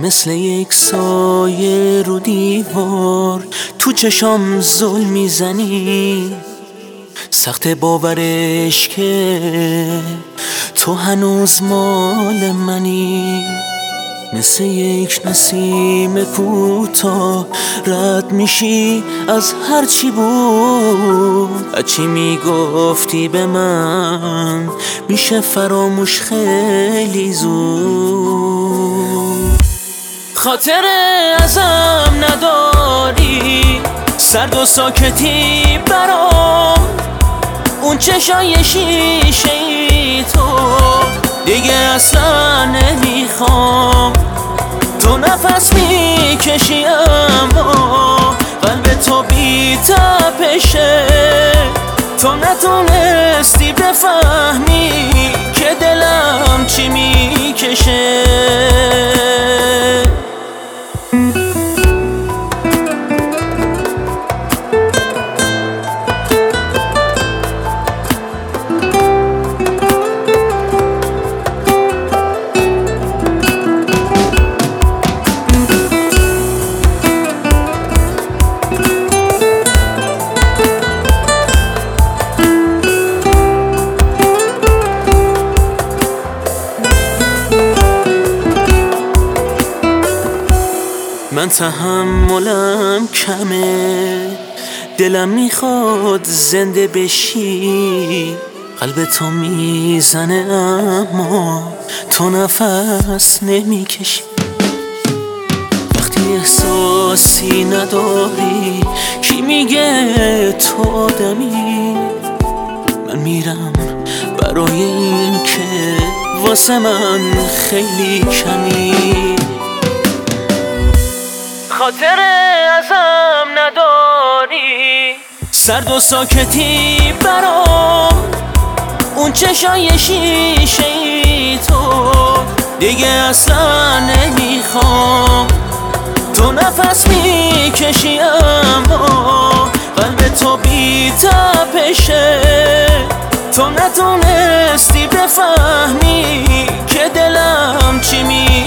مثل یک سایه رو دیوار تو چشام ظلم میزنی. سخت باورش که تو هنوز مال منی. مثل یک نسیم کوتاه رد میشی از هر چی بود. هرچی میگفتی به من میشه فراموش خیلی زود. خاطر ازم نداری، سرد و ساکتی برام. اون چشای شیشه‌ای تو دیگه اصلا نمیخوام. تو نفس میکشی اما قلب تو بی تپشه. تو نتونستی بفهمی که دلم چی میکشه. من تحملم کمه، دلم میخواد زنده بشی. قلب تو میزنه اما تو نفس نمیکشی. وقتی احساسی نداری کی میگه تو آدمی؟ من میرم برای این که واسه من خیلی کمی. خاطر ازم نداری، سرد و ساکتی برام. اون چشای شیشه‌ای تو دیگه اصلا نمیخوام. تو نفس میکشی اما قلب تو بی تپشه. تو نتونستی بفهمی که دلم چی